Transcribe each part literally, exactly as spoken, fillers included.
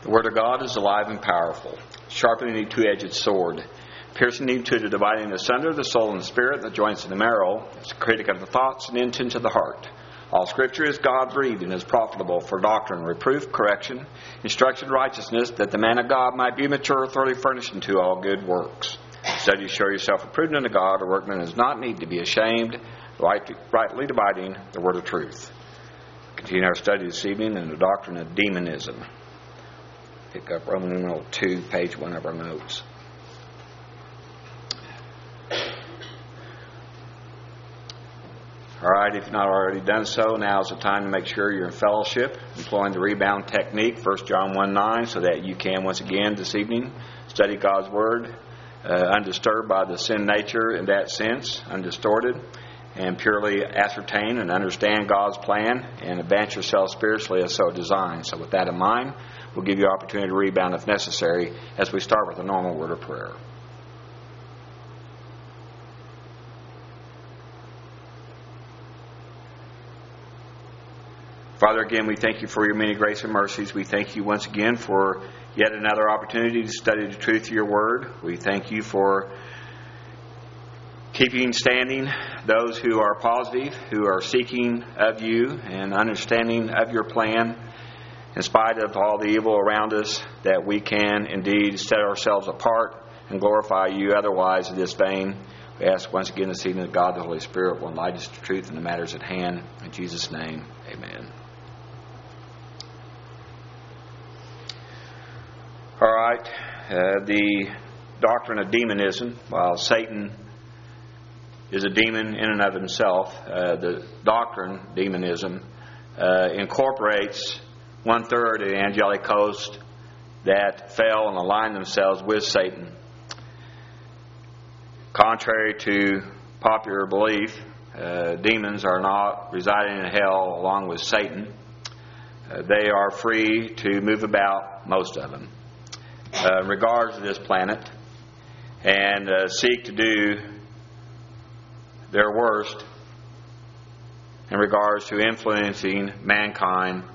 The Word of God is alive and powerful, sharper than any two-edged sword, piercing into the dividing asunder the soul and the spirit, the joints and the marrow. It's a critic of the thoughts and intents of the heart. All Scripture is God-breathed and is profitable for doctrine, reproof, correction, instruction, righteousness, that the man of God might be mature, thoroughly furnished unto all good works. Study to show yourself approved unto God, a workman does not need to be ashamed, rightly dividing the word of truth. Continue our study this evening in the doctrine of demonism. Pick up Roman numeral two, page one of our notes. All right, if you've not already done so, now is the time to make sure you're in fellowship, employing the rebound technique, First John one nine, so that you can, once again this evening, study God's Word, uh, undisturbed by the sin nature in that sense, undistorted, and purely ascertain and understand God's plan and advance yourself spiritually as so designed. So with that in mind, we'll give you an opportunity to rebound if necessary as we start with a normal word of prayer. Father, again, we thank you for your many grace and mercies. We thank you once again for yet another opportunity to study the truth of your word. We thank you for keeping standing those who are positive, who are seeking of you and understanding of your plan, in spite of all the evil around us, that we can indeed set ourselves apart and glorify you. Otherwise, in this vein, we ask once again this evening that God, the Holy Spirit, will enlighten us to truth in the matters at hand. In Jesus' name, amen. All right, uh, the doctrine of demonism, while Satan is a demon in and of himself, uh, the doctrine, demonism, uh, incorporates one-third of the angelic host that fell and aligned themselves with Satan. Contrary to popular belief, uh, demons are not residing in hell along with Satan. Uh, they are free to move about, most of them, uh, in regards to this planet, and uh, seek to do their worst in regards to influencing mankind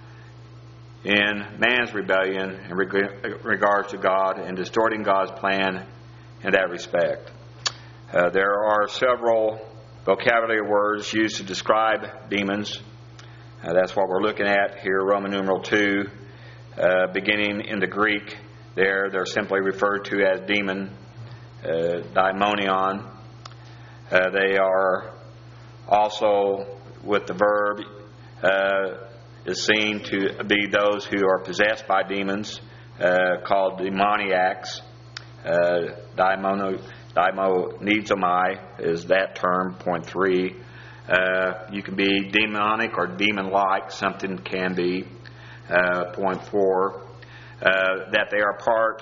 in man's rebellion in regards to God and distorting God's plan in that respect. Uh, there are several vocabulary words used to describe demons. Uh, that's what we're looking at here, Roman numeral two, uh, beginning in the Greek. There, they're simply referred to as demon, uh, daimonion. Uh, they are also, with the verb, uh, is seen to be those who are possessed by demons, uh, called demoniacs. Uh, daimono, daimonizomai is that term, point three. Uh, you can be demonic or demon-like, something can be, uh, point four. Uh, that they are part,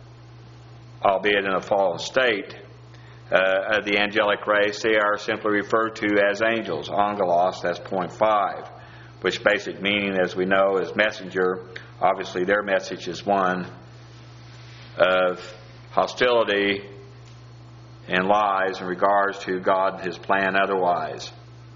albeit in a fallen state, uh, of the angelic race. They are simply referred to as angels, angelos, that's point five. Which basic meaning, as we know, is messenger. Obviously, their message is one of hostility and lies in regards to God and His plan otherwise.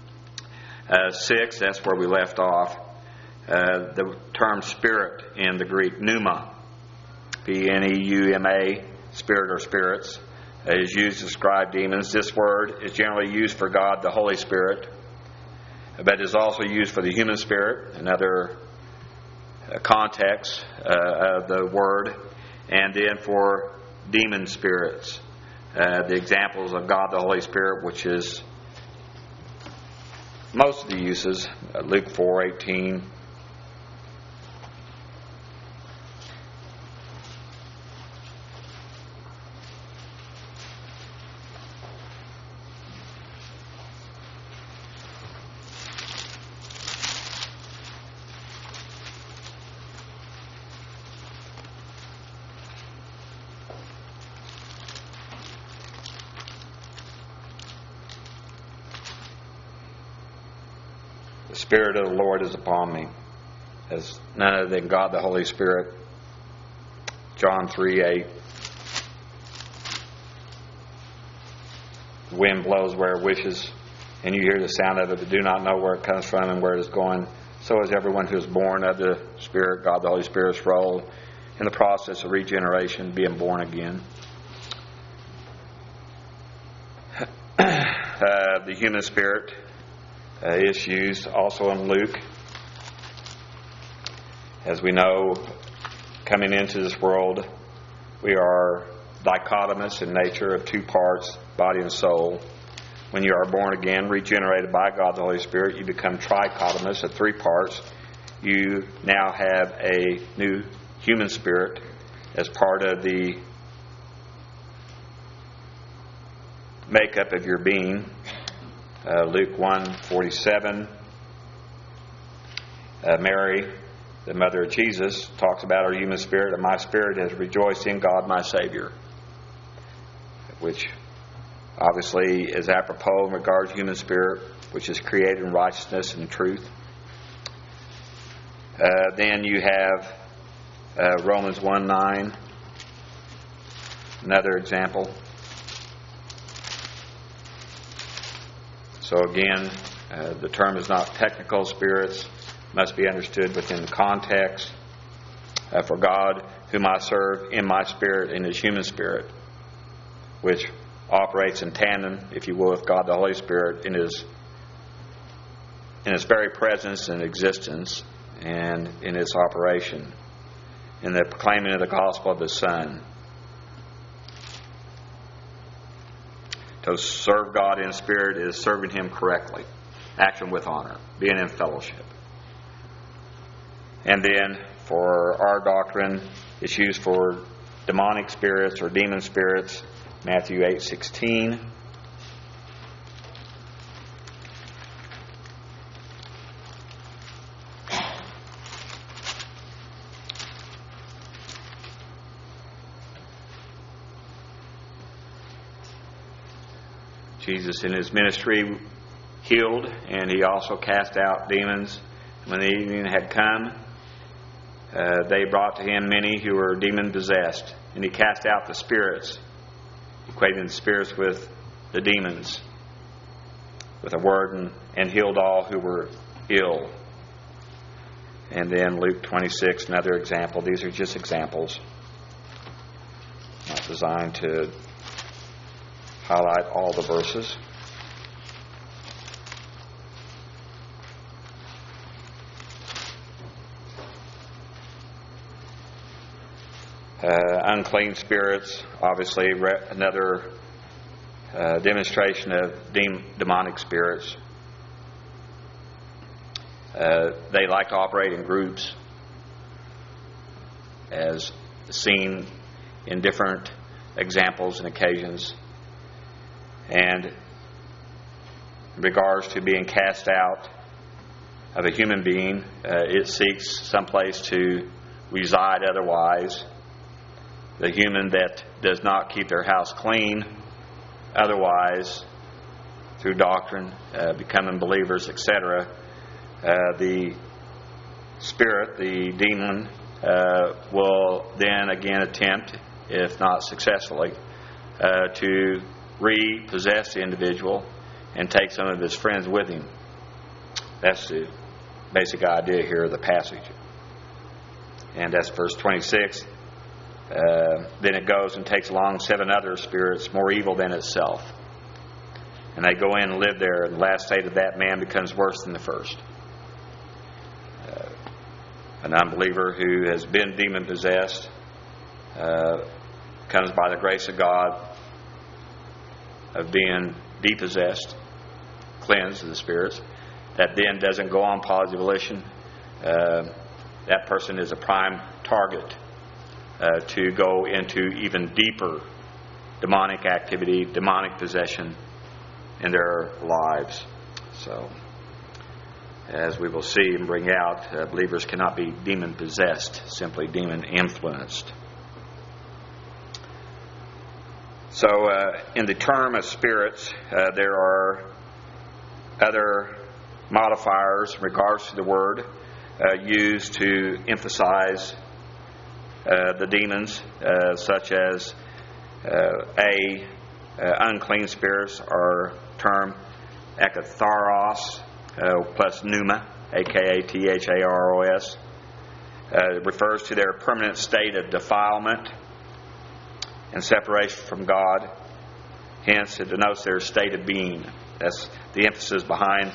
Uh, six, that's where we left off. Uh, the term spirit in the Greek, pneuma, P N E U M A, spirit or spirits, is used to describe demons. This word is generally used for God, the Holy Spirit, but is also used for the human spirit, another uh, context uh, of the word, and then for demon spirits. Uh, the examples of God, the Holy Spirit, which is most of the uses, uh, Luke four eighteen. The Spirit of the Lord is upon me, as none other than God the Holy Spirit. John three eight. The wind blows where it wishes, and you hear the sound of it, but do not know where it comes from and where it is going. So is everyone who is born of the Spirit, God the Holy Spirit's role. in the process of regeneration, being born again. Uh, the human spirit uh, is used also in Luke. As we know, coming into this world, we are dichotomous in nature of two parts, body and soul. When you are born again, regenerated by God the Holy Spirit, you become trichotomous of three parts. You now have a new human spirit as part of the makeup of your being. Uh, Luke one forty-seven. Uh, Mary, the mother of Jesus, talks about her human spirit, and my spirit has rejoiced in God my Savior, which obviously is apropos in regards to human spirit, which is created in righteousness and truth. Uh, then you have uh, Romans one nine, another example. So again, uh, the term is not technical. Spirits must be understood within the context. Uh, for God, whom I serve in my spirit and His human spirit, which operates in tandem, if you will, with God the Holy Spirit in His in His very presence and existence, and in its operation, in the proclaiming of the gospel of the Son. To serve God in spirit is serving Him correctly, action with honor, being in fellowship. And then for our doctrine, it's used for demonic spirits or demon spirits, Matthew eight sixteen. Jesus in His ministry healed, and He also cast out demons. When the evening had come, uh, they brought to Him many who were demon-possessed, and He cast out the spirits, equating the spirits with the demons, with a word, and, and healed all who were ill. And then Luke twenty-six, another example. These are just examples, not designed to highlight all the verses. Uh, unclean spirits, obviously re- another uh, demonstration of de- demonic spirits. Uh, they like to operate in groups, as seen in different examples and occasions. And in regards to being cast out of a human being, uh, it seeks someplace to reside otherwise. The human that does not keep their house clean, otherwise, through doctrine, uh, becoming believers, et cetera, uh, the spirit, the demon, uh, will then again attempt, if not successfully, uh, to repossess the individual and take some of his friends with him. That's the basic idea here of the passage. And that's verse twenty-six. Uh, then it goes and takes along seven other spirits more evil than itself. And they go in and live there, and the last state of that man becomes worse than the first. Uh, an unbeliever who has been demon-possessed uh, comes by the grace of God of being depossessed, cleansed of the spirits. That then doesn't go on positive volition. Uh, that person is a prime target uh, to go into even deeper demonic activity, demonic possession in their lives. So, as we will see and bring out, uh, believers cannot be demon-possessed, simply demon-influenced. So, uh, in the term of spirits, uh, there are other modifiers in regards to the word uh, used to emphasize uh, the demons, uh, such as uh, a uh, unclean spirits are termed ekatharos uh, plus pneuma, A K A T H A R O S. Uh, it refers to their permanent state of defilement and separation from God. Hence, it denotes their state of being. That's the emphasis behind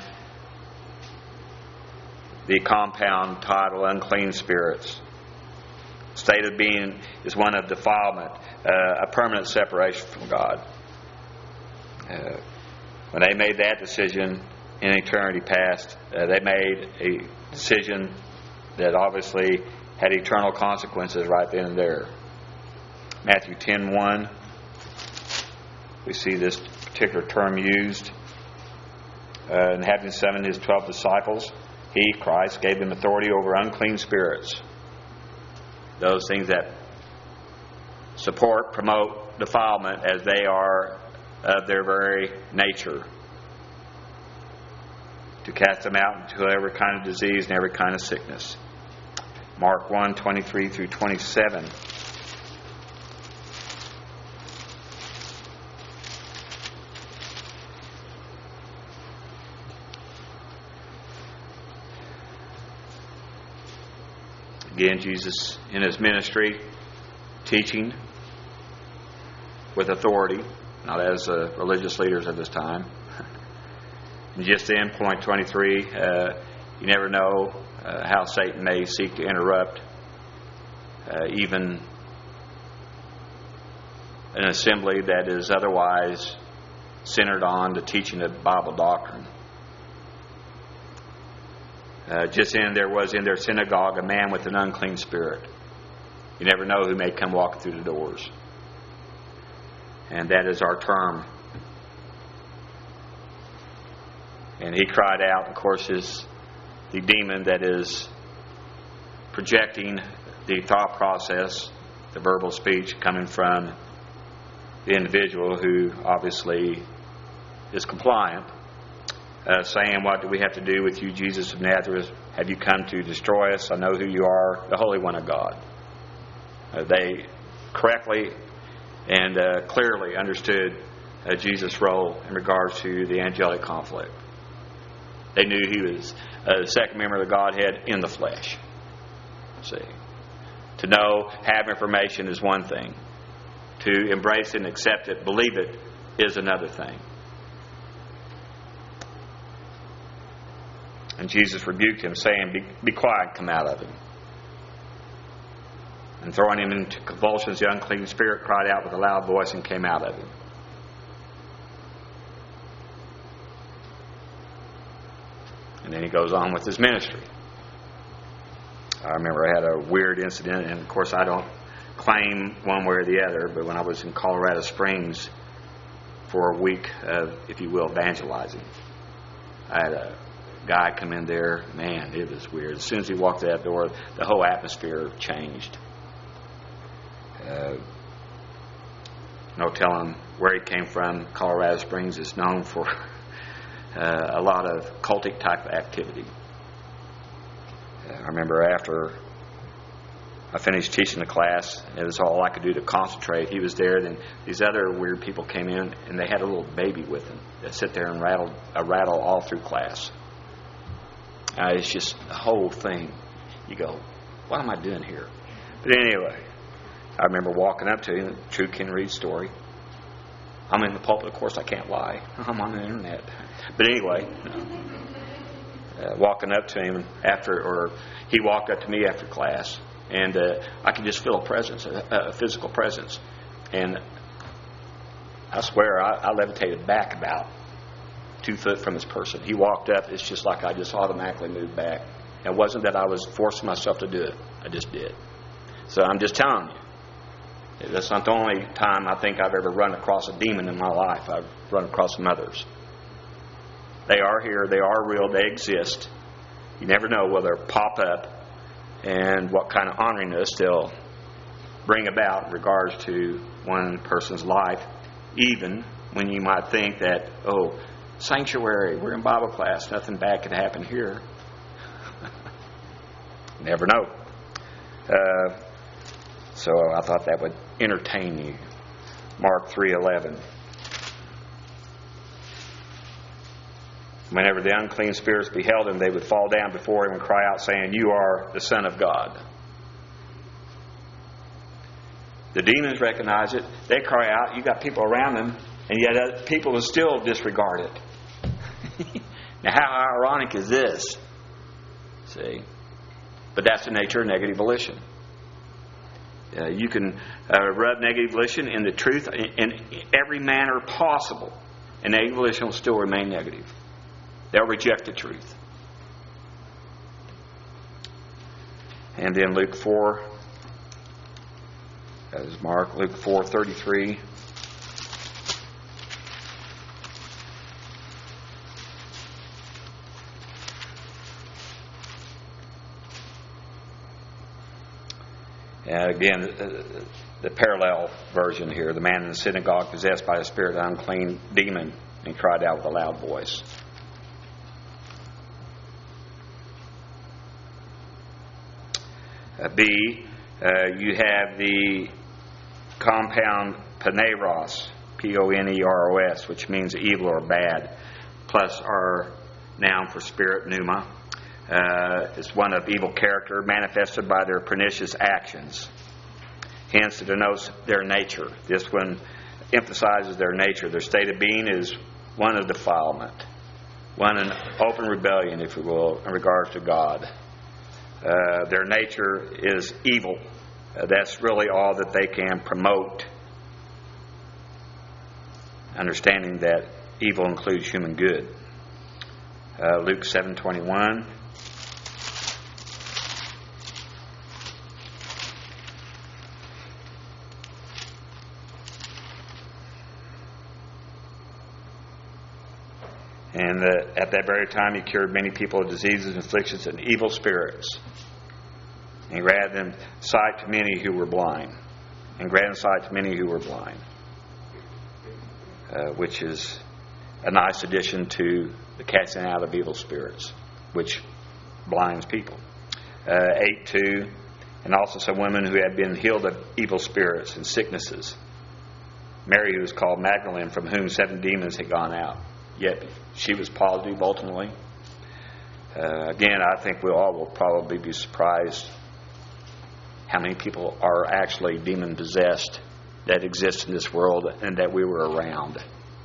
the compound title, unclean spirits. State of being is one of defilement, uh, a permanent separation from God. Uh, when they made that decision in eternity past, uh, they made a decision that obviously had eternal consequences right then and there. Matthew ten one, we see this particular term used. Uh, and having summoned his twelve disciples, he, Christ, gave them authority over unclean spirits. Those things that support, promote defilement as they are of their very nature. To cast them out into every kind of disease and every kind of sickness. Mark one, twenty-three through twenty-seven. Again, Jesus in his ministry, teaching with authority, not as uh, religious leaders of his time. And just in point twenty-three, uh, you never know uh, how Satan may seek to interrupt uh, even an assembly that is otherwise centered on the teaching of Bible doctrine. Uh, just then there was in their synagogue a man with an unclean spirit. You never know who may come walking through the doors. And that is our term. And he cried out, of course, is the demon that is projecting the thought process, the verbal speech coming from the individual who obviously is compliant. Uh, saying, what do we have to do with you, Jesus of Nazareth? Have you come to destroy us? I know who you are, the Holy One of God. Uh, they correctly and uh, clearly understood uh, Jesus' role in regards to the angelic conflict. They knew he was uh, the second member of the Godhead in the flesh. See, to know, have information is one thing. To embrace it and accept it, believe it, is another thing. And Jesus rebuked him, saying, Be, be quiet, come out of him. And throwing him into convulsions, the unclean spirit cried out with a loud voice and came out of him. And then he goes on with his ministry. I remember I had a weird incident, and of course I don't claim one way or the other, but when I was in Colorado Springs for a week of, if you will, evangelizing, I had a guy come in there. Man, it was weird. As soon as he walked out that door, the whole atmosphere changed. Uh, no telling where he came from. Colorado Springs is known for uh, a lot of cultic type of activity. Uh, I remember after I finished teaching the class, it was all I could do to concentrate. He was there, then these other weird people came in, and they had a little baby with them that sit there and rattled, uh, rattle all through class. Uh, it's just the whole thing. You go, what am I doing here? But anyway, I remember walking up to him, true Ken Reed story. I'm in the pulpit, of course I can't lie. I'm on the internet. But anyway, uh, walking up to him after, or he walked up to me after class, and uh, I could just feel a presence, a, a physical presence. And I swear I, I levitated back about two foot from this person. He walked up, it's just like I just automatically moved back. It wasn't that I was forcing myself to do it. I just did. So I'm just telling you, that's not the only time I think I've ever run across a demon in my life. I've run across some others. They are here, they are real, they exist. You never know whether they'll pop up and what kind of honoriness they'll bring about in regards to one person's life, even when you might think that, oh, sanctuary, we're in Bible class, nothing bad could happen here. Never know. Uh, so I thought that would entertain you. Mark three eleven. Whenever the unclean spirits beheld him, they would fall down before him and cry out, saying, You are the Son of God. The demons recognize it. They cry out. You got people around them, and yet people will still disregard it. Now, how ironic is this? See? But that's the nature of negative volition. Uh, you can uh, rub negative volition in the truth in, in every manner possible, and negative volition will still remain negative. They'll reject the truth. And then Luke four, that is Mark, Luke four thirty-three. And again, the, the parallel version here, the man in the synagogue possessed by a spirit of unclean demon, and cried out with a loud voice. Uh, B, uh, you have the compound paneros, P O N E R O S, which means evil or bad, plus our noun for spirit, pneuma. Uh, is one of evil character manifested by their pernicious actions. Hence, it denotes their nature. This one emphasizes their nature. Their state of being is one of defilement, one in open rebellion, if you will, in regards to God. Uh, their nature is evil. Uh, that's really all that they can promote. Understanding that evil includes human good. Uh, Luke seven twenty-one. And uh, at that very time, he cured many people of diseases, afflictions, and evil spirits. And he granted them sight to many who were blind. And granted sight to many who were blind. Uh, which is a nice addition to the casting out of evil spirits, which blinds people. Uh, eight two, and also some women who had been healed of evil spirits and sicknesses. Mary, who was called Magdalene, from whom seven demons had gone out. Yet she was positive ultimately. Uh, again, I think we all will probably be surprised how many people are actually demon-possessed that exist in this world and that we were around.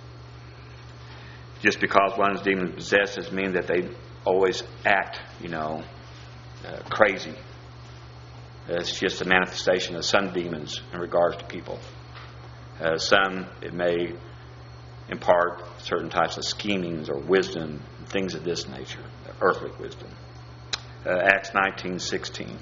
Just because one's demon-possessed doesn't mean that they always act, you know, uh, crazy. It's just a manifestation of some demons in regards to people. Uh, some, it may impart certain types of schemings or wisdom, things of this nature, earthly wisdom. Uh, Acts nineteen sixteen.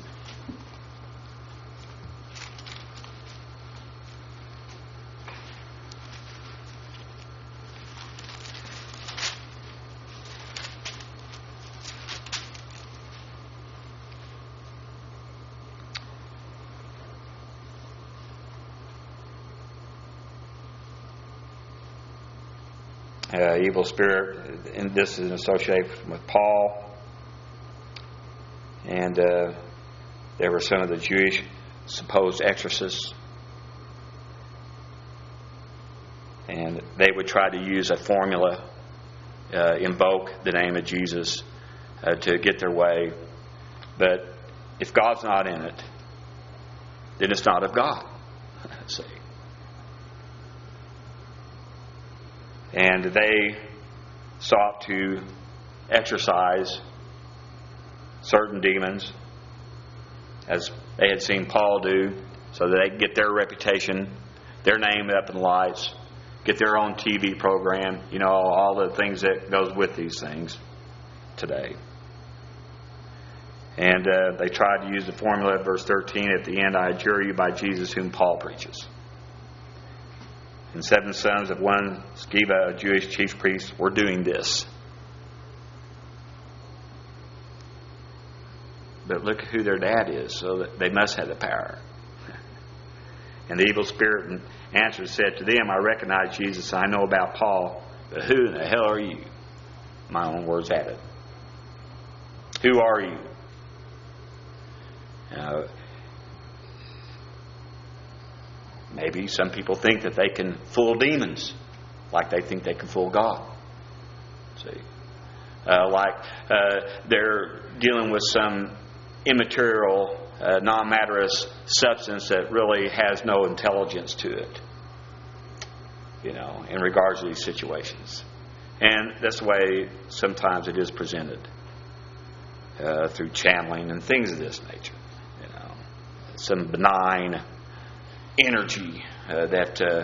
Uh, evil spirit, and this is associated with Paul. And uh, there were some of the Jewish supposed exorcists. And they would try to use a formula, uh, invoke the name of Jesus uh, to get their way. But if God's not in it, then it's not of God. See? And they sought to exorcise certain demons, as they had seen Paul do, so that they could get their reputation, their name up in lights, get their own T V program, you know, all the things that goes with these things today. And uh, they tried to use the formula, verse thirteen, at the end, I adjure you by Jesus whom Paul preaches. And seven sons of one Sceva, a Jewish chief priest, were doing this. But look who their dad is, so that they must have the power. And the evil spirit in answer said to them, I recognize Jesus, I know about Paul, but who in the hell are you? My own words added. Who are you? Now, maybe some people think that they can fool demons like they think they can fool God. See? Uh, like uh, they're dealing with some immaterial uh, non-matterous substance that really has no intelligence to it, you know, in regards to these situations. And that's the way sometimes it is presented uh, through channeling and things of this nature. You know, some benign energy uh, that uh,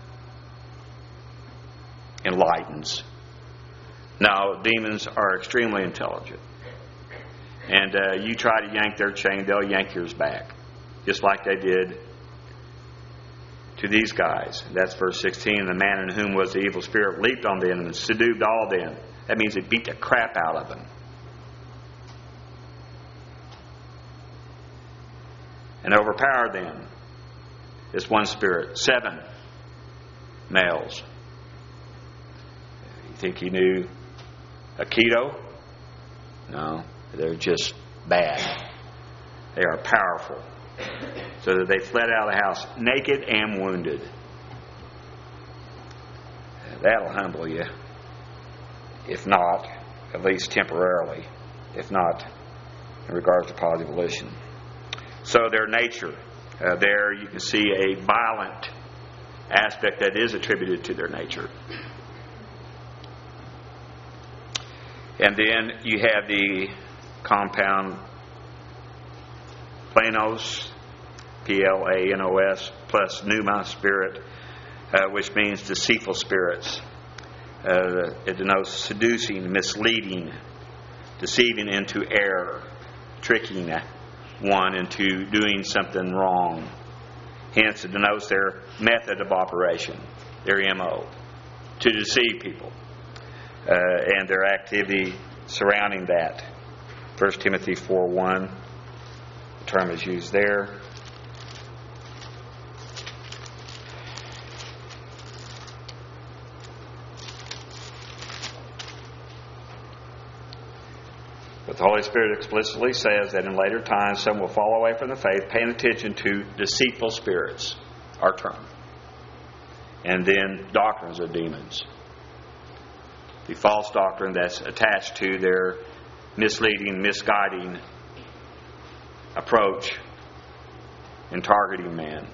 enlightens. Now, demons are extremely intelligent. And uh, you try to yank their chain, they'll yank yours back. Just like they did to these guys. That's verse sixteen. The man in whom was the evil spirit leaped on them and subdued all them. That means it beat the crap out of them. And overpowered them. This one spirit. Seven males. You think he knew Aikido? No. They're just bad. They are powerful. So that they fled out of the house naked and wounded. That'll humble you. If not, at least temporarily. If not, in regards to positive volition. So their nature. Uh, there you can see a violent aspect that is attributed to their nature. And then you have the compound planos, P L A N O S, plus pneuma, spirit, uh, which means deceitful spirits. Uh, it denotes seducing, misleading, deceiving into error, tricking one into doing something wrong. Hence, it denotes their method of operation, their M O, to deceive people, uh, and their activity surrounding that. First Timothy four one, the term is used there. But the Holy Spirit explicitly says that in later times some will fall away from the faith, paying attention to deceitful spirits, our term. And then doctrines of demons. The false doctrine that's attached to their misleading, misguiding approach in targeting man.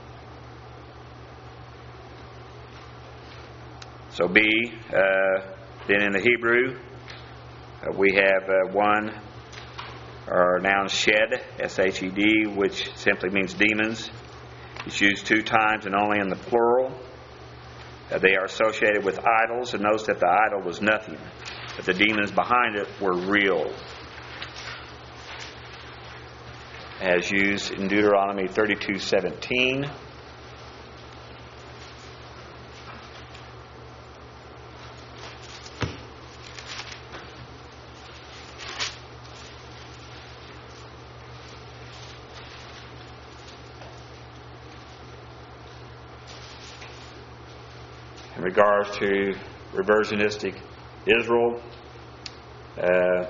So B, uh, then in the Hebrew, uh, we have uh, one, or noun shed, S H E D, which simply means demons. It's used two times and only in the plural. Uh, they are associated with idols, and notice that the idol was nothing, but the demons behind it were real. As used in Deuteronomy thirty-two seventeen. In regards to reversionistic Israel, uh,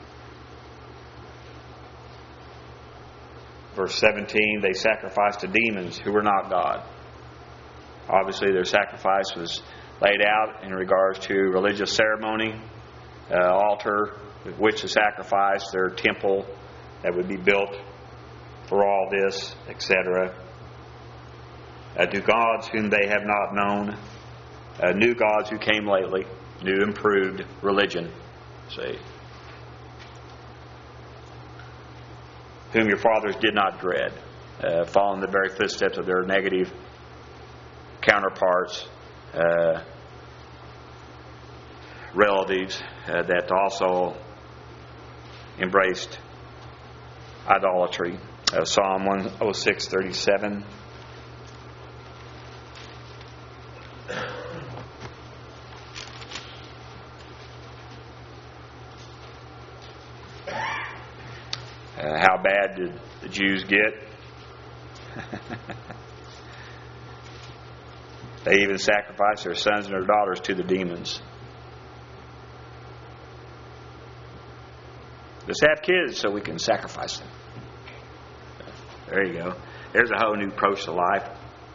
verse seventeen, they sacrificed to demons who were not God. Obviously, their sacrifice was laid out in regards to religious ceremony, uh, altar with which to sacrifice, their temple that would be built for all this, et cetera. Uh, to gods whom they have not known, uh, new gods who came lately, new improved religion, see, whom your fathers did not dread, uh, following the very footsteps of their negative counterparts, uh, relatives uh, that also embraced idolatry. Uh, Psalm one oh six thirty-seven. Uh, how bad did the Jews get? They even sacrificed their sons and their daughters to the demons. Let's have kids so we can sacrifice them. There you go. There's a whole new approach to life.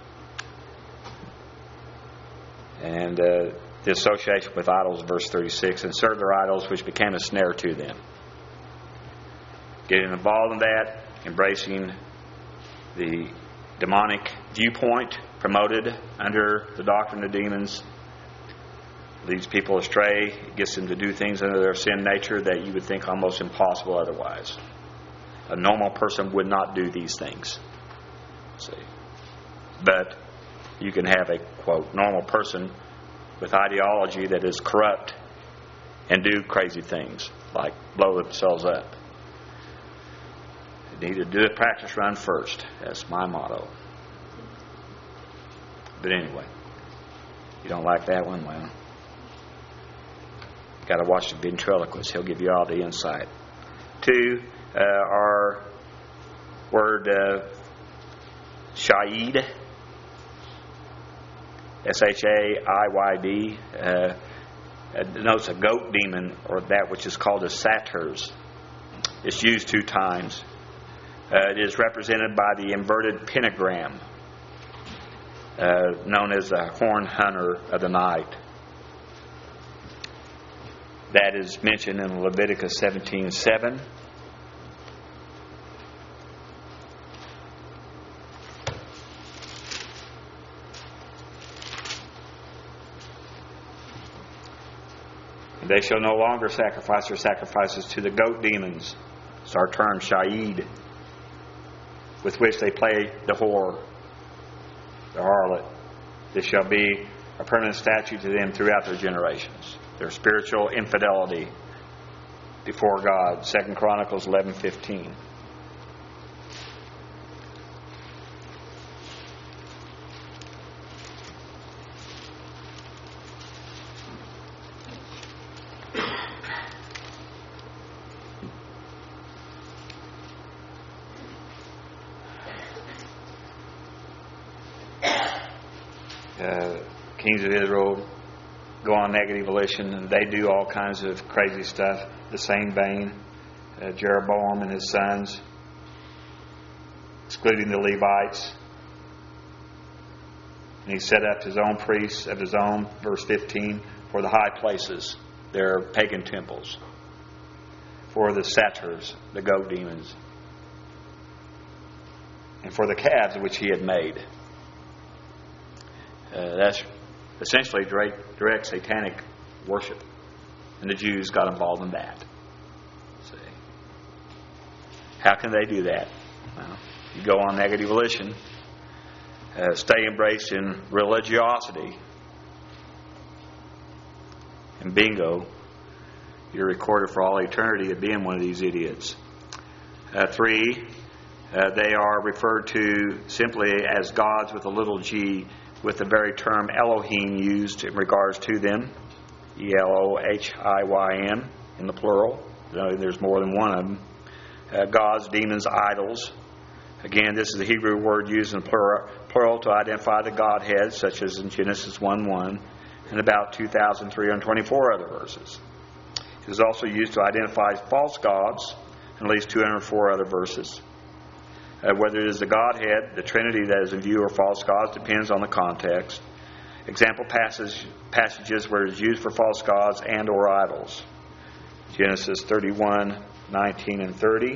And uh, the association with idols, verse thirty-six, and served their idols, which became a snare to them. Getting involved in that embracing the demonic viewpoint promoted under the doctrine of demons leads people astray. It gets them to do things under their sin nature that you would think almost impossible otherwise. A normal person would not do these things. See, but you can have a, quote, normal person with ideology that is corrupt and do crazy things, like blow themselves up. You need to do a practice run first. That's my motto. But anyway, you don't like that one? Well, you got to watch the ventriloquist. He'll give you all the insight. Two, uh, our word uh, Shayd, S H A I Y D, uh, denotes a goat demon, or that which is called a satyrs. It's used two times. Uh, it is represented by the inverted pentagram, uh, known as the horn hunter of the night. That is mentioned in Leviticus seventeen seven. And they shall no longer sacrifice their sacrifices to the goat demons. It's our term, Shayd, with which they play the whore, the harlot. This shall be a permanent statute to them throughout their generations. Their spiritual infidelity before God. Second Chronicles eleven fifteen. Uh, kings of Israel go on negative volition, and they do all kinds of crazy stuff. The same vein, uh, Jeroboam and his sons, excluding the Levites. And he set up his own priests of his own, verse fifteen, for the high places, their pagan temples, for the satyrs, the goat demons, and for the calves which he had made. Uh, that's essentially direct, direct satanic worship. And the Jews got involved in that. See? How can they do that? Well, you go on negative volition, uh, stay embraced in religiosity, and bingo, you're recorded for all eternity of being one of these idiots. Uh, three, uh, they are referred to simply as gods with a little g, with the very term Elohim used in regards to them, E L O H I Y M in the plural. There's more than one of them. Uh, gods, demons, idols. Again, this is the Hebrew word used in the plural, plural to identify the Godhead, such as in Genesis one one and about two thousand three hundred twenty-four other verses. It is also used to identify false gods in at least two hundred four other verses. Uh, whether it is the Godhead, the Trinity that is in view, or false gods depends on the context. Example passage, passages where it is used for false gods and or idols. Genesis thirty-one, nineteen and thirty.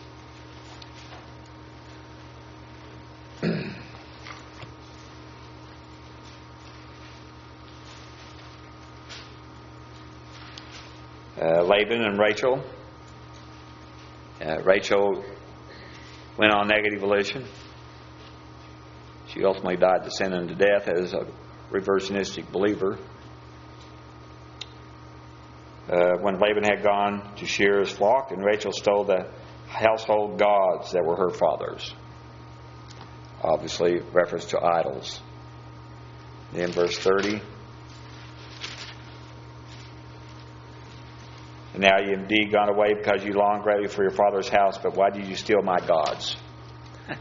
uh, Laban and Rachel. Uh, Rachel went on negative volition. She ultimately died to sin unto death as a reversionistic believer. Uh, when Laban had gone to shear his flock, and Rachel stole the household gods that were her father's. Obviously, reference to idols. Then verse thirty. And now you have indeed gone away because you longed greatly for your father's house, but why did you steal my gods? uh,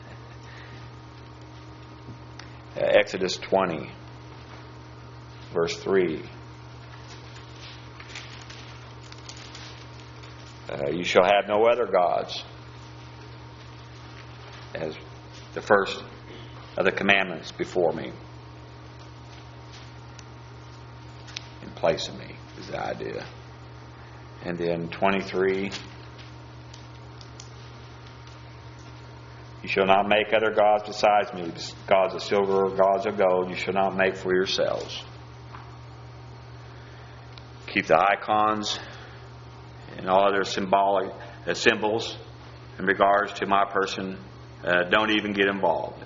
Exodus twenty, verse three. Uh, you shall have no other gods, as the first of the commandments before me. In place of me is the idea. And then twenty-three. You shall not make other gods besides me, gods of silver or gods of gold. You shall not make for yourselves. Keep the icons and all other symbolic uh, symbols in regards to my person. Uh, don't even get involved.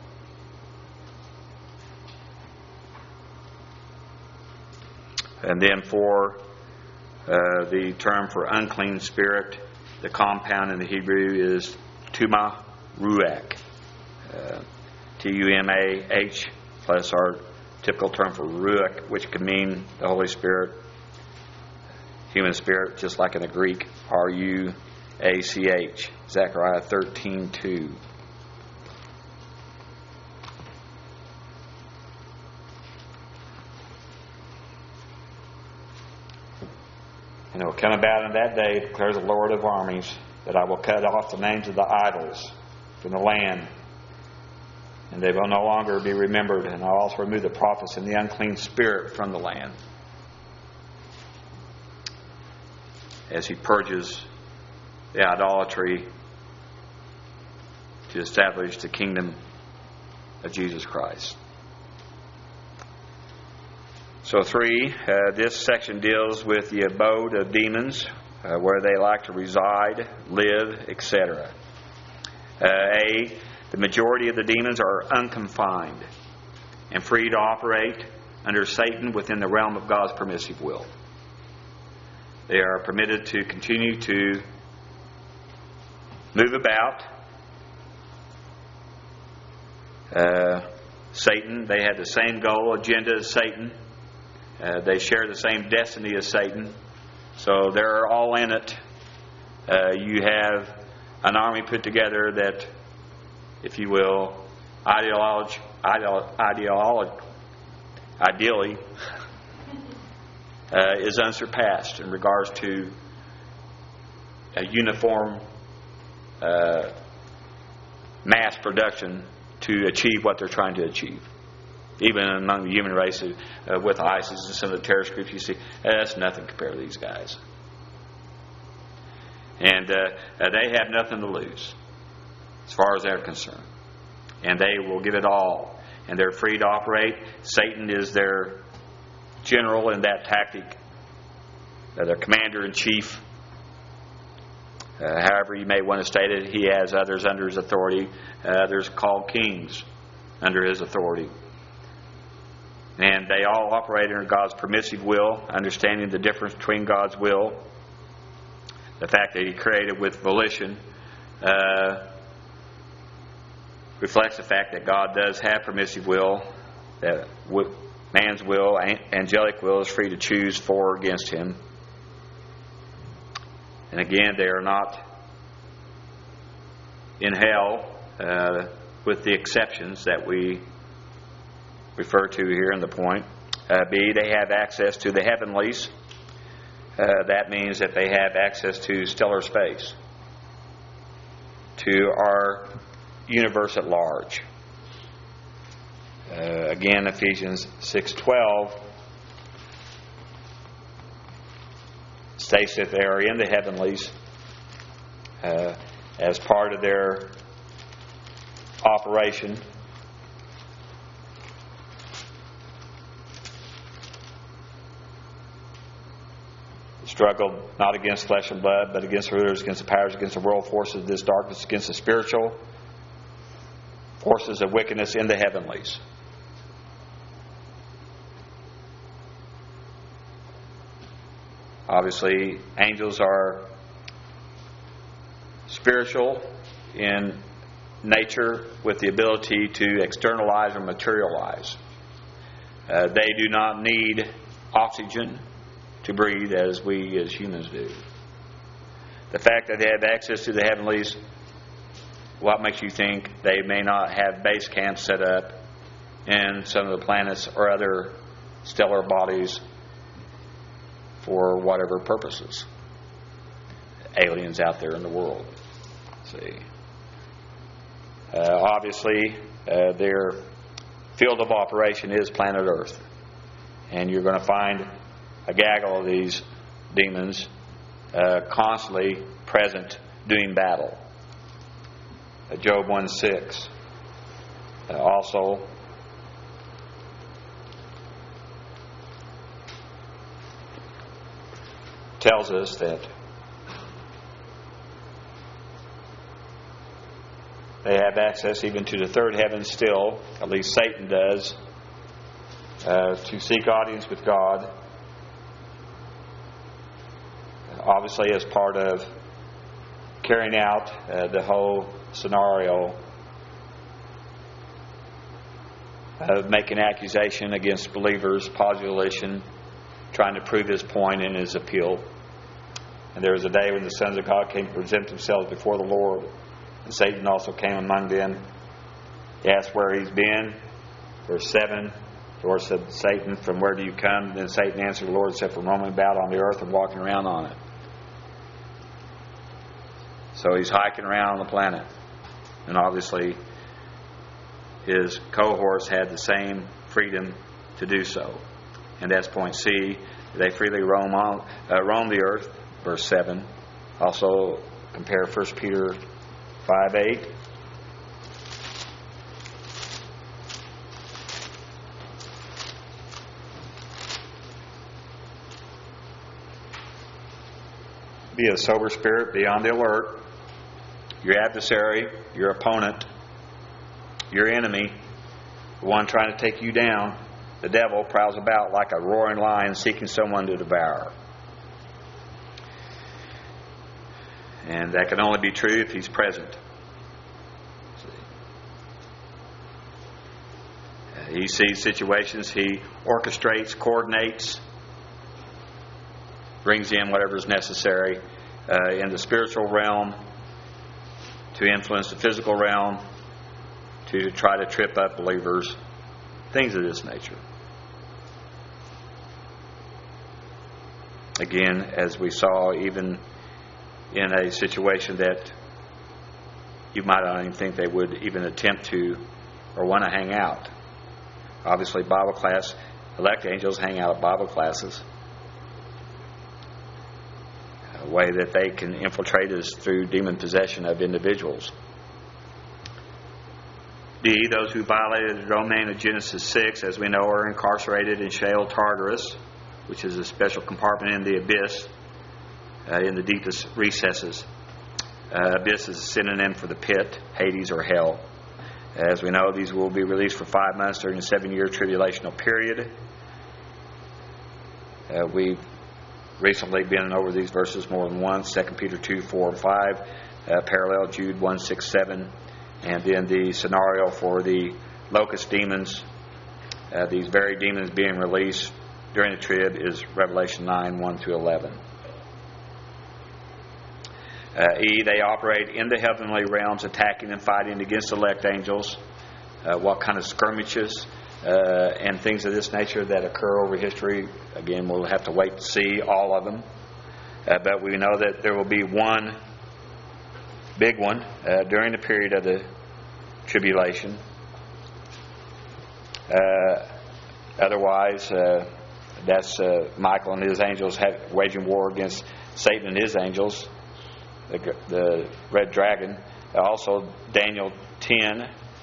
And then for uh, the term for unclean spirit, the compound in the Hebrew is tuma ruach. Uh, T U M A H plus our typical term for ruach, which can mean the Holy Spirit, human spirit, just like in the Greek, R U A C H. Zechariah thirteen two. And it will come about in that day, declares the Lord of armies, that I will cut off the names of the idols from the land, and they will no longer be remembered. And I'll also remove the prophets and the unclean spirit from the land, as He purges the idolatry to establish the kingdom of Jesus Christ. So three, uh, this section deals with the abode of demons, uh, where they like to reside, live, et cetera. Uh, A, the majority of the demons are unconfined and free to operate under Satan within the realm of God's permissive will. They are permitted to continue to move about. Uh, Satan, they had the same goal, agenda as Satan. Uh, they share the same destiny as Satan. So they're all in it. Uh, you have an army put together that, if you will, ideology, ideology, ideally uh, is unsurpassed in regards to a uniform uh, mass production to achieve what they're trying to achieve. Even among the human race, uh, with ISIS and some of the terrorist groups, you see, uh, that's nothing compared to these guys. And uh, uh, they have nothing to lose as far as they're concerned. And they will give it all. And they're free to operate. Satan is their general in that tactic, uh, their commander-in-chief. Uh, however you may want to state it, he has others under his authority. Uh, others called kings under his authority. And they all operate under God's permissive will, understanding the difference between God's will, the fact that He created with volition, uh, reflects the fact that God does have permissive will, that man's will, angelic will, is free to choose for or against Him. And again, they are not in hell, uh, with the exceptions that we refer to here in the point. Uh, B, they have access to the heavenlies. Uh, that means that they have access to stellar space, to our universe at large. Uh, again, Ephesians six twelve states that they are in the heavenlies uh, as part of their operation. Struggled not against flesh and blood, but against the rulers, against the powers, against the world forces of this darkness, against the spiritual forces of wickedness in the heavenlies. Obviously, angels are spiritual in nature with the ability to externalize or materialize. Uh, they do not need oxygen to breathe as we as humans do. The fact that they have access to the heavenlies, what makes you think they may not have base camps set up in some of the planets or other stellar bodies for whatever purposes? Aliens out there in the world. See, uh, obviously, uh, their field of operation is planet Earth, and you're going to find a gaggle of these demons uh, constantly present doing battle. Uh, Job one six uh, also tells us that they have access even to the third heaven still, at least Satan does, uh, to seek audience with God. Obviously as part of carrying out uh, the whole scenario of making accusation against believers, postulation, trying to prove his point in his appeal. And there was a day when the sons of God came to present themselves before the Lord, and Satan also came among them. He asked where he's been. Verse seven, the Lord said, Satan, from where do you come? Then Satan answered the Lord and said, from roaming about on the earth and walking around on it. So he's hiking around on the planet. And obviously his cohorts had the same freedom to do so. And that's point C. They freely roam on, uh, roam the earth, verse seven. Also compare First Peter five eight. Be of sober spirit, be on the alert. Your adversary, your opponent, your enemy, the one trying to take you down, the devil, prowls about like a roaring lion seeking someone to devour. And that can only be true if he's present. He sees situations, he orchestrates, coordinates, brings in whatever is necessary uh, in the spiritual realm to influence the physical realm, to try to trip up believers, things of this nature. Again, as we saw, even in a situation that you might not even think they would even attempt to or want to hang out. Obviously, Bible class, elect angels hang out at Bible classes. A way that they can infiltrate is through demon possession of individuals. D, those who violated the domain of Genesis six, as we know, are incarcerated in Sheol Tartarus, which is a special compartment in the abyss, uh, in the deepest recesses. Uh, abyss is a synonym for the pit, Hades, or hell. As we know, these will be released for five months during the seven-year tribulational period. Uh, we've recently been over these verses more than once, Second Peter two, four, and five, uh, parallel Jude one, six, seven, and then the scenario for the locust demons, uh, these very demons being released during the trib, is Revelation nine, one through eleven. Uh, e, they operate in the heavenly realms, attacking and fighting against elect angels. Uh, what kind of skirmishes uh, and things of this nature that occur over history, again, we'll have to wait to see all of them. Uh, but we know that there will be one big one uh, during the period of the tribulation. Uh, otherwise, uh, that's uh, Michael and his angels have, waging war against Satan and his angels. The, the red dragon. Also, Daniel ten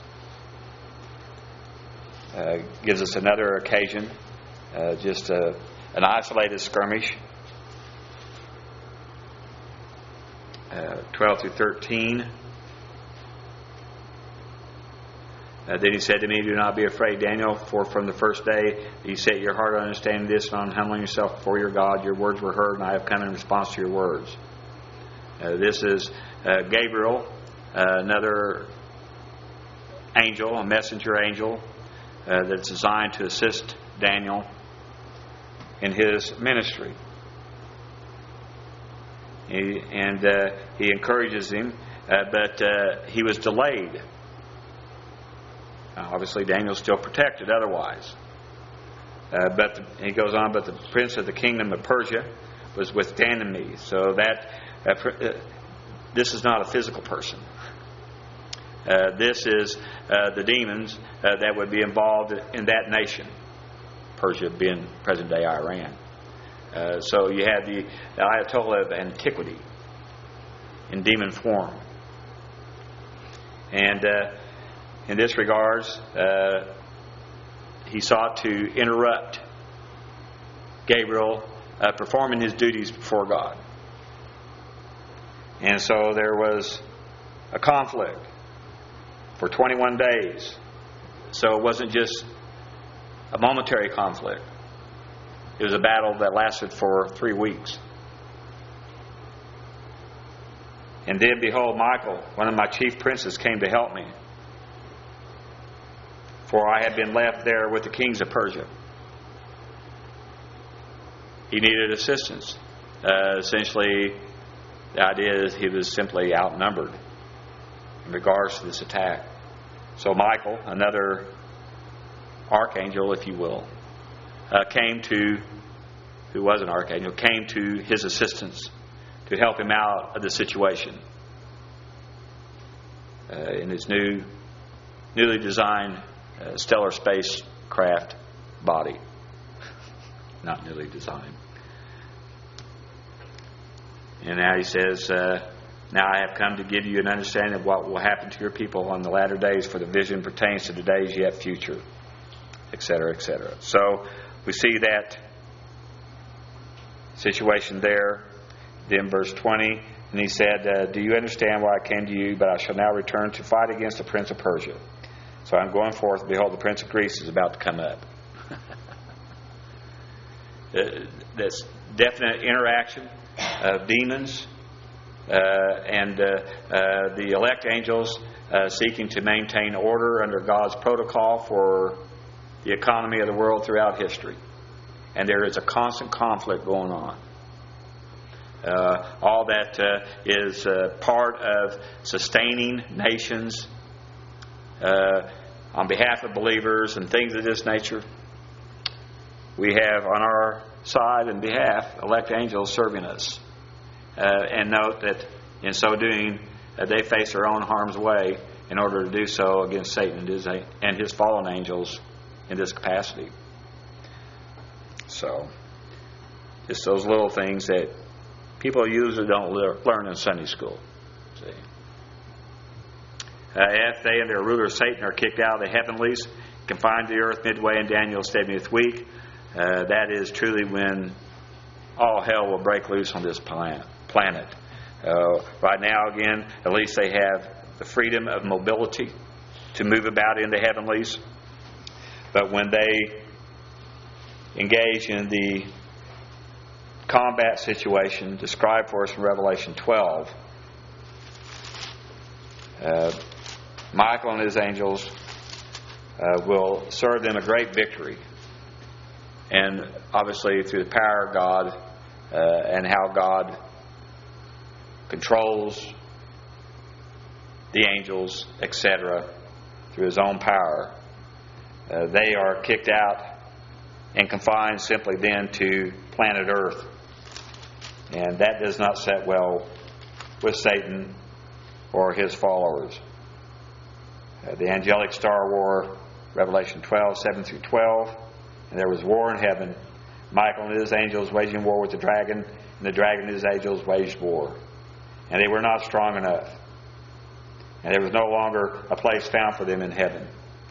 uh, gives us another occasion, uh, just a, an isolated skirmish. Uh, twelve through thirteen. Uh, then he said to me, do not be afraid, Daniel, for from the first day you set your heart on understanding this and on humbling yourself before your God, your words were heard, and I have come in response to your words. Uh, this is uh, Gabriel, uh, another angel, a messenger angel uh, that's designed to assist Daniel in his ministry. He, and uh, he encourages him, uh, but uh, he was delayed. Now, obviously, Daniel's still protected otherwise. Uh, but the, he goes on, but the prince of the kingdom of Persia was withstanding me. So that Uh, this is not a physical person. Uh, this is uh, the demons uh, that would be involved in that nation, Persia being present-day Iran. Uh, so you have the, the Ayatollah of antiquity in demon form. And uh, in this regards, uh, he sought to interrupt Gabriel uh, performing his duties before God. And so there was a conflict for twenty-one days. So it wasn't just a momentary conflict. It was a battle that lasted for three weeks. And then, behold, Michael, one of my chief princes, came to help me. For I had been left there with the kings of Persia. He needed assistance. Uh, essentially, the idea is he was simply outnumbered in regards to this attack. So Michael, another archangel, if you will, uh, came to, who was an archangel, came to his assistance to help him out of the situation uh, in his new, newly designed uh, stellar spacecraft body. Not newly designed. And now he says, uh, now I have come to give you an understanding of what will happen to your people on the latter days, for the vision pertains to the days yet future, et cetera, et cetera. So we see that situation there. Then verse twenty, and he said, uh, do you understand why I came to you? But I shall now return to fight against the prince of Persia. So I'm going forth, behold, the prince of Greece is about to come up. uh, that's definite interaction of demons uh, and uh, uh, the elect angels uh, seeking to maintain order under God's protocol for the economy of the world throughout history. And there is a constant conflict going on. Uh, all that uh, is uh, part of sustaining nations uh, on behalf of believers and things of this nature. We have on our side and behalf elect angels serving us. Uh, and note that in so doing, uh, they face their own harm's way in order to do so against Satan and his, and his fallen angels in this capacity. So, just those little things that people usually don't learn in Sunday school. See? Uh, if they and their ruler Satan are kicked out of the heavenlies, confined to the earth midway in Daniel's seventieth week, uh, that is truly when all hell will break loose on this planet. planet. Uh, right now, again, at least they have the freedom of mobility to move about in the heavenlies. But when they engage in the combat situation described for us in Revelation twelve, uh, Michael and his angels uh, will serve them a great victory. And obviously through the power of God uh, and how God controls the angels, et cetera, through His own power, uh, they are kicked out and confined simply then to planet Earth. And that does not set well with Satan or his followers. Uh, the angelic star war, Revelation twelve, seven through twelve. And there was war in heaven. Michael and his angels waging war with the dragon, and the dragon and his angels waged war. And they were not strong enough. And there was no longer a place found for them in heaven.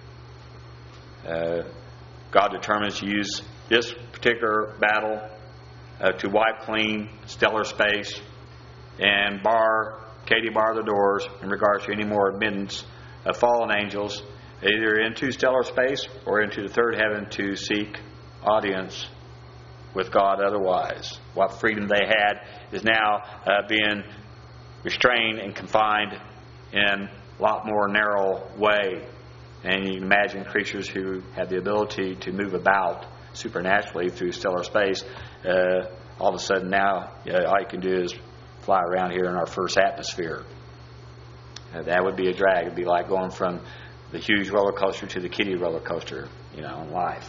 Uh, God determines to use this particular battle uh, to wipe clean stellar space and bar, Katie bar the doors in regards to any more admittance of fallen angels, either into stellar space or into the third heaven to seek audience with God otherwise. What freedom they had is now uh, being restrained and confined in a lot more narrow way. And you can imagine creatures who have the ability to move about supernaturally through stellar space. Uh, all of a sudden now, uh, all you can do is fly around here in our first atmosphere. Uh, that would be a drag. It would be like going from the huge roller coaster to the kiddie roller coaster, you know, in life.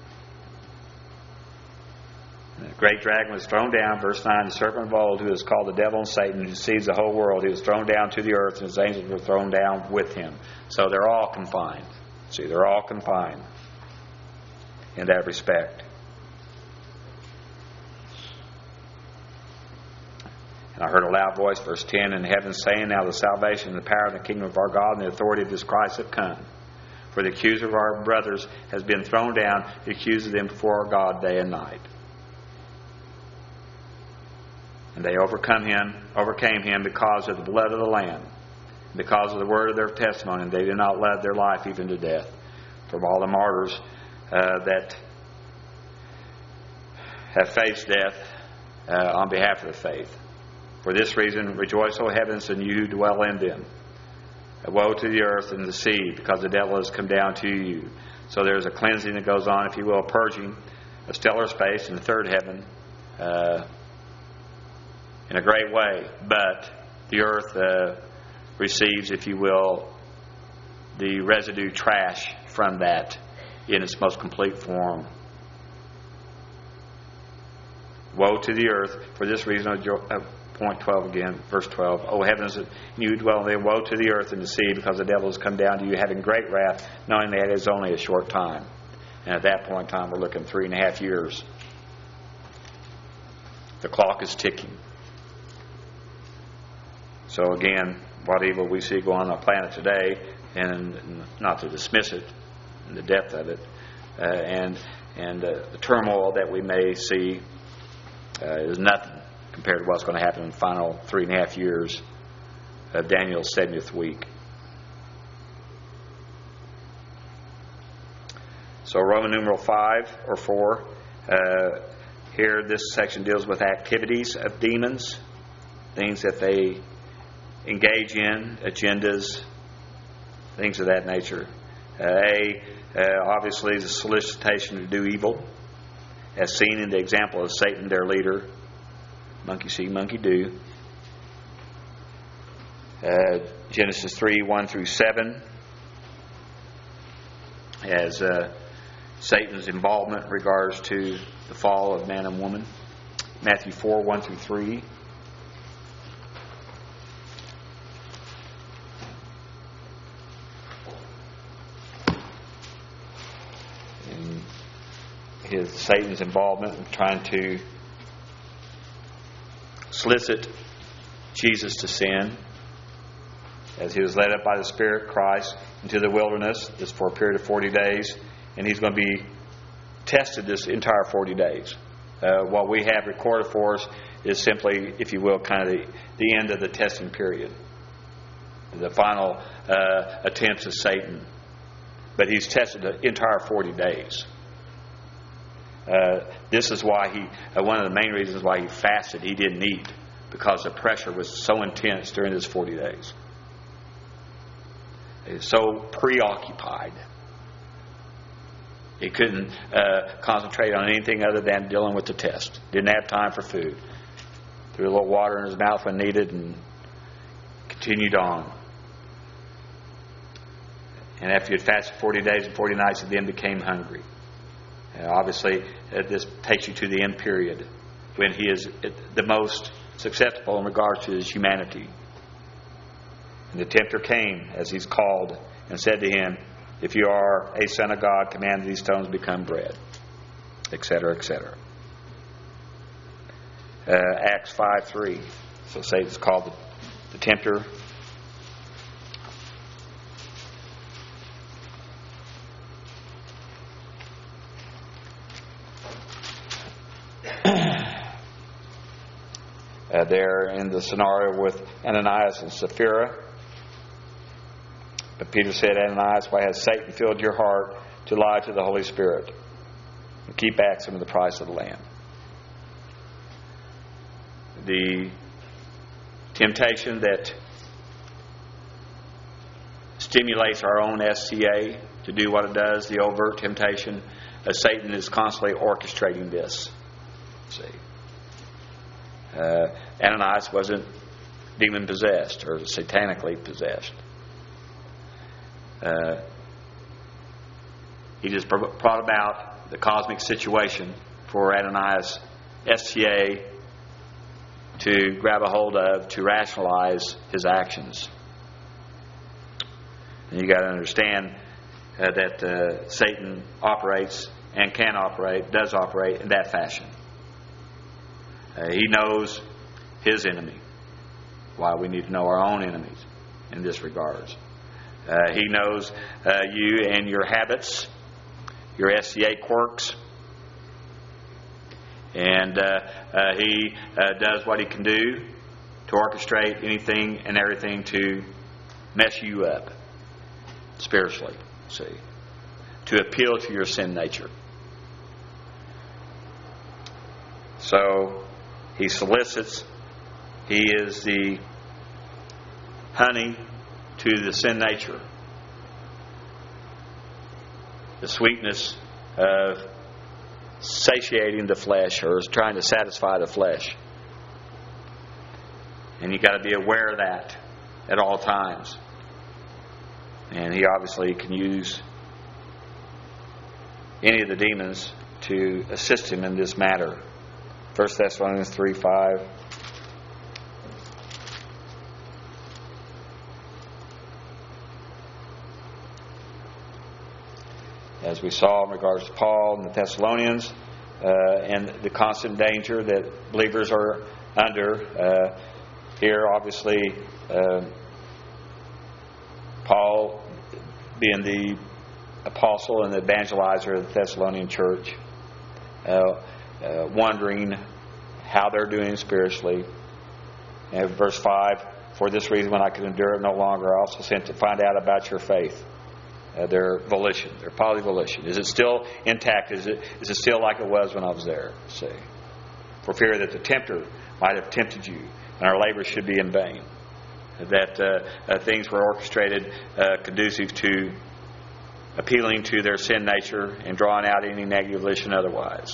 The great dragon was thrown down, verse nine, the serpent of old, who is called the devil and Satan, who deceives the whole world. He was thrown down to the earth, and his angels were thrown down with him. So they're all confined. See, they're all confined in that respect. I heard a loud voice, verse ten, in heaven saying, Now the salvation and the power and the kingdom of our God and the authority of this Christ have come. For the accuser of our brothers has been thrown down, the accuser of them before our God day and night. And they overcome him, overcame him because of the blood of the Lamb, because of the word of their testimony, and they did not love their life even to death. From all the martyrs uh, that have faced death uh, on behalf of the faith. For this reason, rejoice, O heavens, and you who dwell in them. Woe to the earth and the sea, because the devil has come down to you. So there's a cleansing that goes on, if you will, a purging, a stellar space in the third heaven, uh, in a great way. But the earth uh, receives, if you will, the residue trash from that in its most complete form. Woe to the earth, for this reason, uh, point twelve again, verse twelve. O heavens, you dwell there, woe to the earth and the sea, because the devil has come down to you, having great wrath, knowing that it is only a short time. And at that point in time, we're looking three and a half years. The clock is ticking. So again, what evil we see going on the planet today, and not to dismiss it, and the depth of it, uh, and and uh, the turmoil that we may see uh, is nothing compared to what's going to happen in the final three and a half years of Daniel's seventieth week. So Roman numeral five or four, uh, here this section deals with activities of demons, things that they engage in, agendas, things of that nature. Uh, A, uh, obviously, the solicitation to do evil, as seen in the example of Satan, their leader. Monkey see, monkey do. Uh, Genesis three, one through seven, as uh, Satan's involvement in regards to the fall of man and woman. Matthew four, one through three. And his Satan's involvement in trying to solicit Jesus to sin, as he was led up by the Spirit, Christ, into the wilderness, this for a period of forty days, and he's going to be tested this entire forty days. Uh, what we have recorded for us is simply, if you will, kind of the, the end of the testing period, the final uh, attempts of Satan. But he's tested the entire forty days. Uh, this is why he, uh, one of the main reasons why he fasted, he didn't eat, because the pressure was so intense during this forty days. He was so preoccupied. He couldn't uh, concentrate on anything other than dealing with the test. Didn't have time for food. Threw a little water in his mouth when needed and continued on. And after he had fasted forty days and forty nights, he then became hungry. And obviously, uh, this takes you to the end period, when he is the most successful in regards to his humanity. And the tempter came, as he's called, and said to him, if you are a son of God, command these stones become bread, et cetera, et cetera. Uh, Acts five three. So Satan's called the, the tempter. Uh, there in the scenario with Ananias and Sapphira. But Peter said, Ananias, why has Satan filled your heart to lie to the Holy Spirit and keep back some of the price of the land? The temptation that stimulates our own S T A to do what it does, the overt temptation, uh, Satan is constantly orchestrating this. See. Uh, Ananias wasn't demon possessed or satanically possessed. Uh, he just brought about the cosmic situation for Ananias' S T A to grab a hold of, to rationalize his actions. And you got to understand uh, that uh, Satan operates and can operate, does operate in that fashion. Uh, he knows his enemy. why we need to know our own enemies in this regards. Uh, he knows uh, you and your habits, your S C A quirks. And uh, uh, he uh, does what he can do to orchestrate anything and everything to mess you up spiritually, see, to appeal to your sin nature. So he solicits. He is the honey to the sin nature, the sweetness of satiating the flesh, or is trying to satisfy the flesh. And you got to be aware of that at all times. And he obviously can use any of the demons to assist him in this matter. First Thessalonians three five. As we saw in regards to Paul and the Thessalonians, uh, and the constant danger that believers are under. Uh, here, obviously, uh, Paul, being the apostle and the evangelizer of the Thessalonian church, uh, uh, wondering how they're doing spiritually. And verse five, for this reason, when I could endure it no longer, I also sent to find out about your faith. Uh, their volition, their positive volition. Is it still intact? Is it is it still like it was when I was there? See, for fear that the tempter might have tempted you, and our labor should be in vain. That uh, uh, things were orchestrated uh, conducive to appealing to their sin nature and drawing out any negative volition otherwise.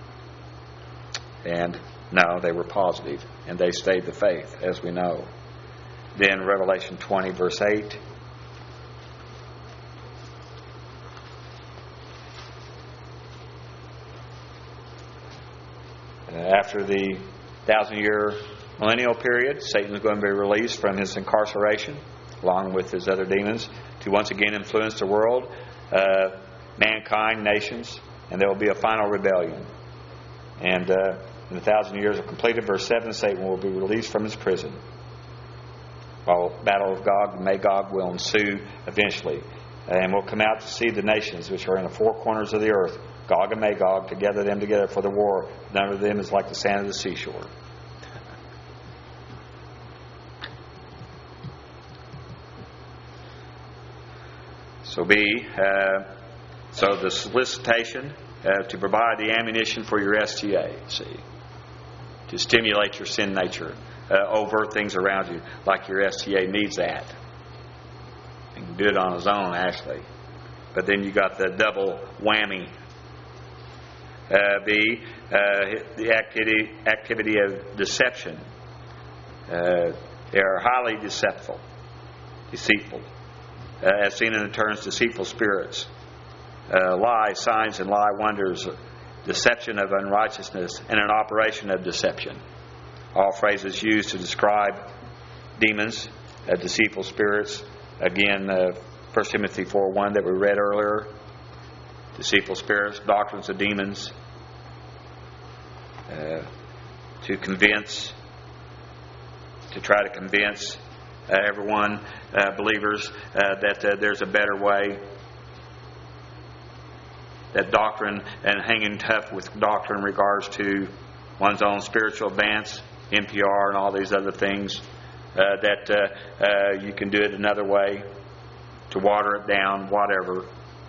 And no, they were positive, and they stayed the faith, as we know. Then Revelation twenty, verse eight. After the thousand-year millennial period, Satan is going to be released from his incarceration, along with his other demons, to once again influence the world, uh, mankind, nations, and there will be a final rebellion. And uh, when the thousand years are completed, verse seven, Satan will be released from his prison. While battle of Gog and Magog will ensue eventually, and will come out to see the nations which are in the four corners of the earth, Gog and Magog, to gather them together for the war. None of them is like the sand of the seashore. So B, uh, so the solicitation uh, to provide the ammunition for your S T A, see, to stimulate your sin nature, uh, overt things around you, like your S T A needs that. You can do it on his own, actually. But then you got the double whammy. Uh, B, uh, the activity, activity of deception. Uh, they are highly deceitful, deceitful, uh, as seen in the terms deceitful spirits, uh, lie, signs, and lie wonders, deception of unrighteousness, and an operation of deception. All phrases used to describe demons, uh, deceitful spirits. Again, uh, First Timothy four one that we read earlier. Deceitful spirits, doctrines of demons, uh, to convince, to try to convince uh, everyone, uh, believers, uh, that uh, there's a better way. That doctrine and hanging tough with doctrine in regards to one's own spiritual advance, N P R and all these other things, uh, that uh, uh, you can do it another way, to water it down, whatever.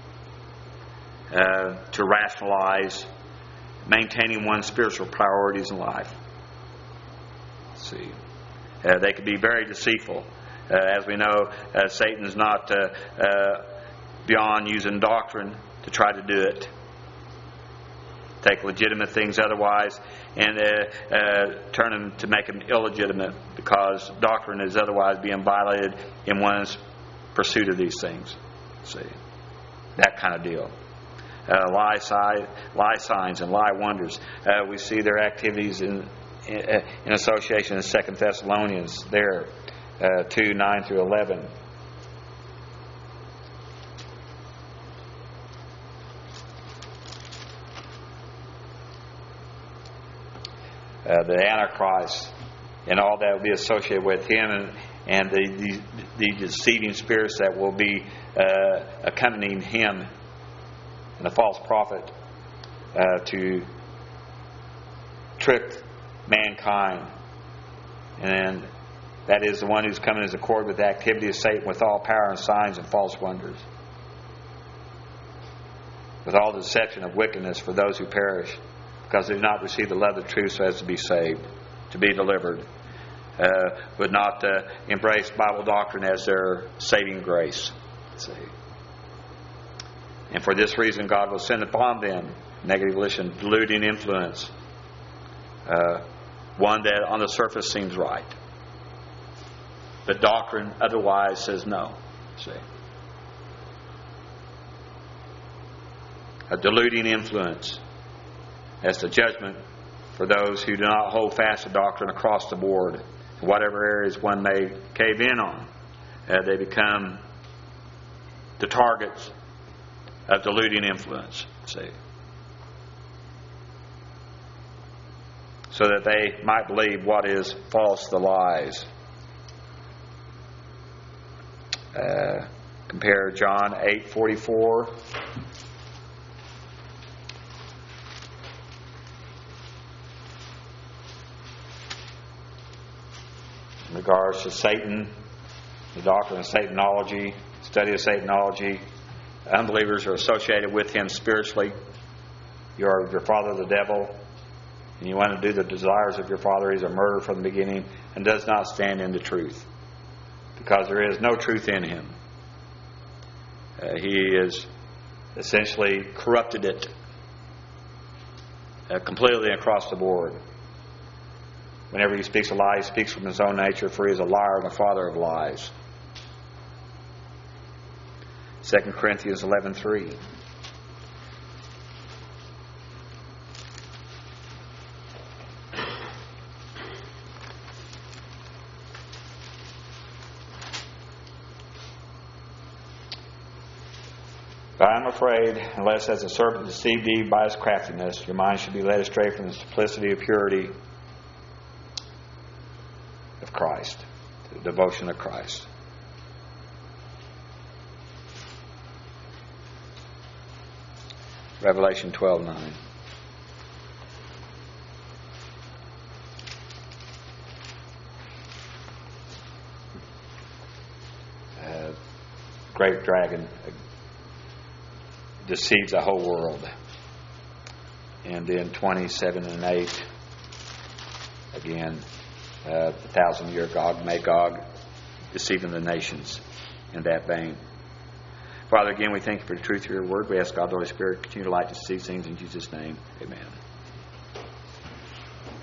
Uh, to rationalize maintaining one's spiritual priorities in life. Let's see, uh, they can be very deceitful. Uh, as we know, uh, Satan's not uh, uh, beyond using doctrine to try to do it. Take legitimate things otherwise and uh, uh, turn them to make them illegitimate because doctrine is otherwise being violated in one's pursuit of these things. See, that kind of deal. Uh, lie, si- lie signs and lie wonders. Uh, we see their activities in in, in association in Second Thessalonians there, uh, two nine through eleven. Uh, the Antichrist and all that will be associated with him, and, and the, the, the deceiving spirits that will be uh, accompanying him, and the false prophet, uh, to trick mankind. And that is the one who's coming in accord with the activity of Satan, with all power and signs and false wonders, with all deception of wickedness for those who perish, because they do not receive the love of the truth so as to be saved, to be delivered, uh, would not uh, embrace Bible doctrine as their saving grace. See? And for this reason, God will send upon them negative volition, deluding influence, uh, one that on the surface seems right, but doctrine otherwise says no. See? A deluding influence as to judgment for those who do not hold fast to doctrine across the board. In whatever areas one may cave in on, uh, they become the targets of deluding influence. See? So that they might believe what is false, the lies. Uh, compare John eight forty-four. In regards to Satan, the doctrine of Satanology, study of Satanology, unbelievers are associated with him spiritually. You are your father, the devil, and you want to do the desires of your father. He's a murderer from the beginning and does not stand in the truth, because there is no truth in him. Uh, he is essentially corrupted it uh, completely across the board. Whenever he speaks a lie, he speaks from his own nature, for he is a liar and the father of lies. Second Corinthians eleven three. But I am afraid, unless as a serpent deceived Eve by his craftiness, your mind should be led astray from the simplicity of purity of Christ, the devotion of Christ. Revelation twelve nine. Uh, great dragon deceives the whole world. And then twenty-seven and eight, again, uh, the thousand year Gog, Magog, deceiving the nations in that vein. Father, again, we thank you for the truth of your word. We ask God, the Holy Spirit, continue to light to see things in Jesus' name. Amen.